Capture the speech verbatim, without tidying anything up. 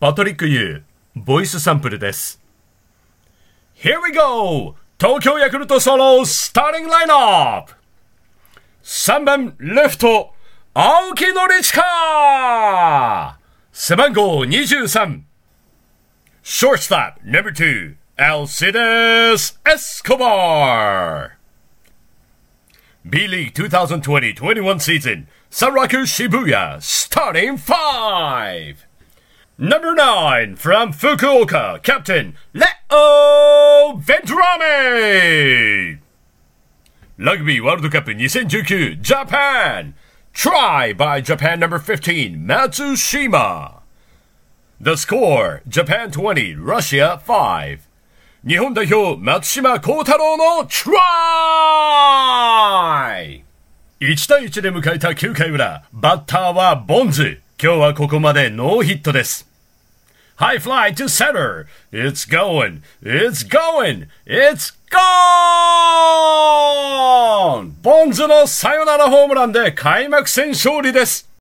パトリック・ユー、ボイスサンプルです。Here we go! 東京ヤクルトソロスターティングラインナップ さんばんレフト、青木宣親背番号にじゅうさん Shortstop number two, Alcides Escobar B-League twenty twenty twenty-one season, Sanraku Shibuya, starting five. Number nine, from Fukuoka, Captain Leo Venturame. Rugby World Cup twenty nineteen, Japan. Try by Japan number fifteen, Matsushima. The score, Japan twenty, Russia five. 日本代表、松島幸太郎のトライ !いちたいいちで迎えたきゅうかい裏、バッターはボンズ。今日はここまでノーヒットです。High fly to center. It's going. It's going. It's gone! ボンズのサヨナラホームランで開幕戦勝利です。